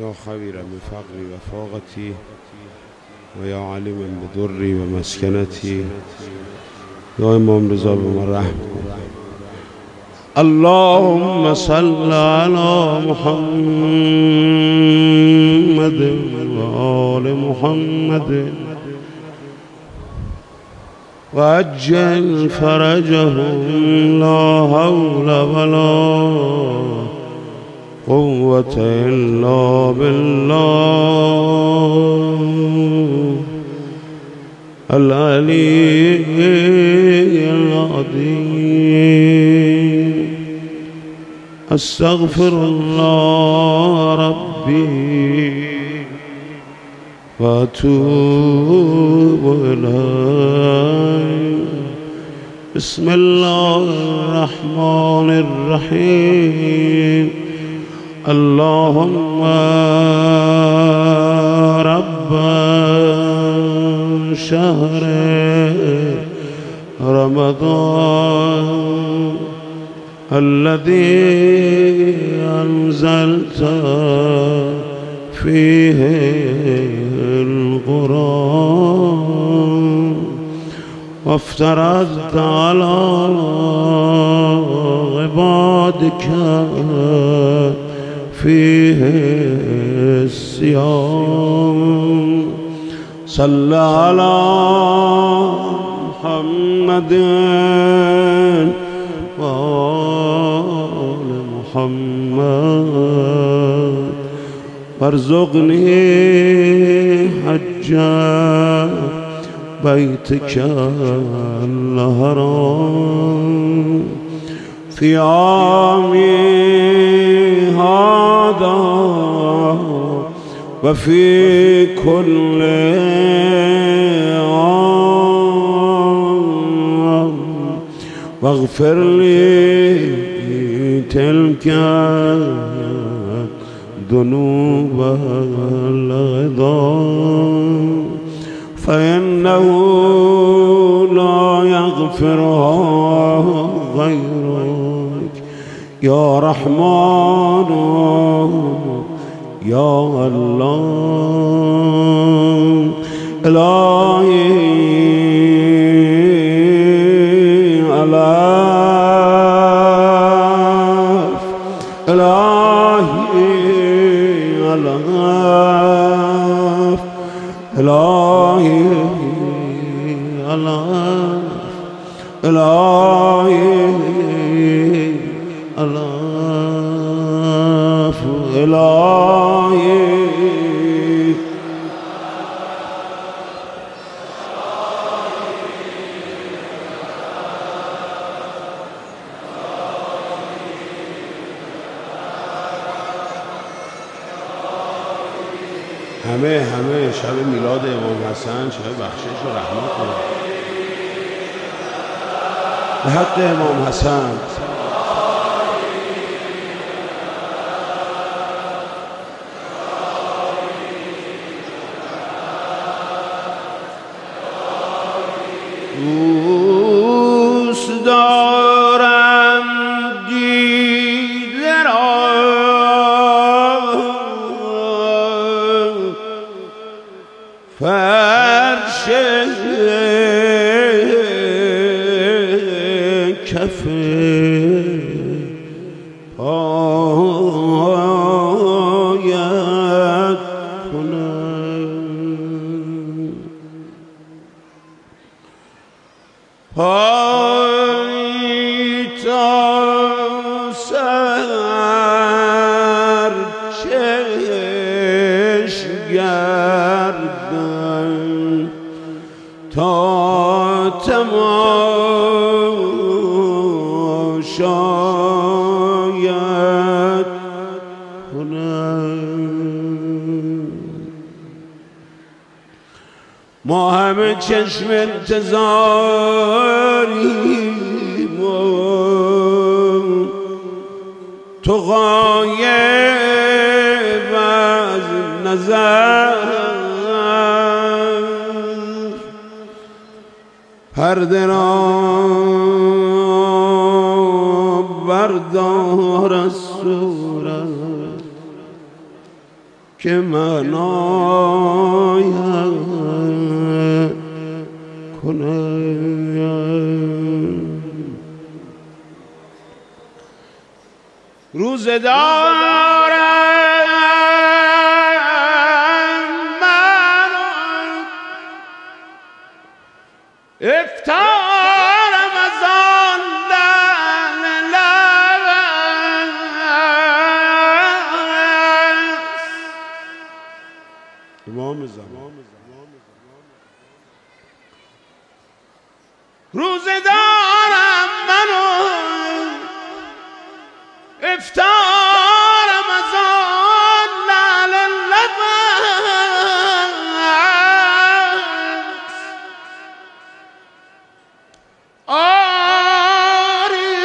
يا خبيرا بفقري وفاقتي ويا عالما بدري ومسكنتي يا إمام رضا بمن رحمة. اللهم صل على محمد وآل محمد وعجل فرجهم لا حول ولا قوة إلا بالله العلي العظيم. أستغفر الله ربي وأتوب إليه. بسم الله الرحمن الرحيم. اللهم رب شهر رمضان الذي أنزلت فيه القرآن وافترضت على عبادك فيه الصيام. صل على محمد وآل محمد وارزقني حج بيتك الحرام في عامي هذا وفي كل عام واغفر لي تلك الذنوب العظام فإنه لا يغفرها غيرك يا رحمن يا الله. إلهي ألاف إلهي ألاف إلهي ألاف إلهي ألاف إلهي همه شب میلاد امام حسن شب بخشش و رحمت به حق امام حسن. دوست دارم دیده را فرش کف پایت کنم پای تا سر چشم گردن تا تماشایت کنم. ما همه چشم انتظاریم تو غایب از نظر پرده را بردار از صورت که من آید کنم. روزه دارم من افطارم از آن امام زمان. روزه دارم منو افطارم از آن لعل لب آری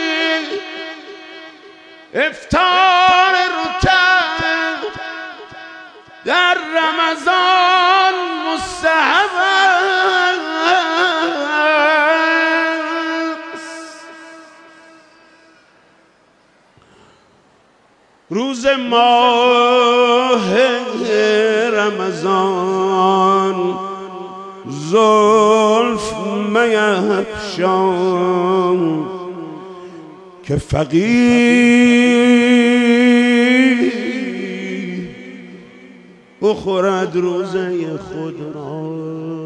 افطار رکب در رمضان مستحب روز ماه رمضان زلف میفشان که فقیر بخورد روزه خود را.